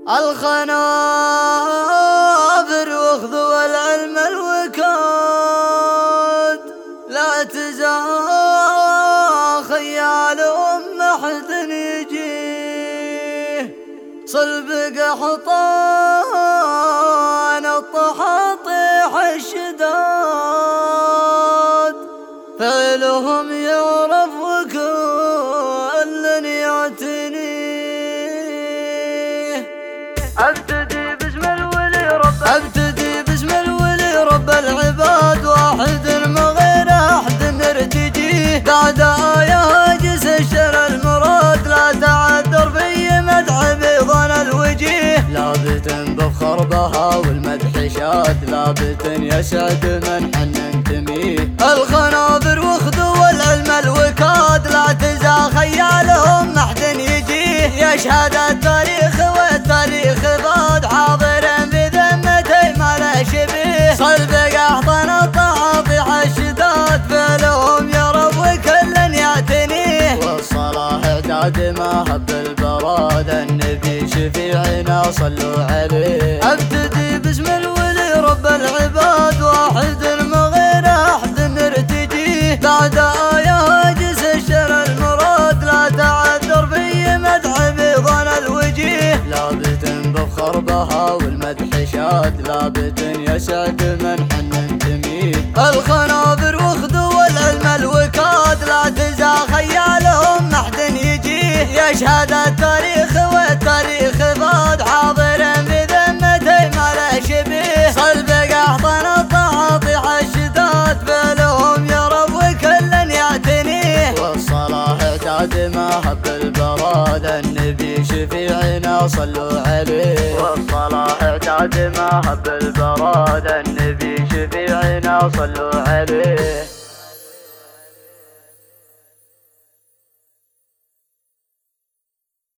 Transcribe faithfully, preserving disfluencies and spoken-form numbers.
الخنابر واخذوا العلم الوكاد، لا تزال خيالهم أحد يجيه. صلب قحطان الطحاطيح الشداد، فعلهم يعرف وكل يعتنيه. ابتدي باسم الولي رب ابتدي باسم الولي رب العباد، واحد ما غير احد نرتجيه. بعد آية جس الشر المراد، لا تعذر في مدح بيضان الوجيه. لابت بخربها والمدح شاد، لابت يسعد من حن انتميه. الخنابر واخذوا العلم الوكاد، لا تزا خيالهم احد يجيه. يشهد التاريخ والتاريخ بعد حاضر بذمته ما له شبيه. صلب قحطان الطحاطيح الشداد، فعلهم يا رب كل يعتنيه. والصلاح اعداد ما هب البراد، النبي شفيعنا صلوا عليه. ابتدي باسم الولي رب العباد، واحد ما غير احد نرتجيه. بعد آية جس الشر المراد، لا تعذر في مدح بيضان الوجيه. لابت بخربها والمدح شاد، لابت يسعد من حن انتميه. الخنابر واخذوا العلم الوكاد، لا تزا خيالهم احد يجيه. يشهد التاريخ والتاريخ بعد حاضر بذمته ما له شبيه. صلب قحطان الطحاطيح الشداد، فعلهم يا رب كل يعتنيه. والصلاح اعتاد ما هب البراد، النبي شفيعنا صلوا عليه. والصلاح اعتاد ما هب البراد، النبي شفيعنا صلوا عليه.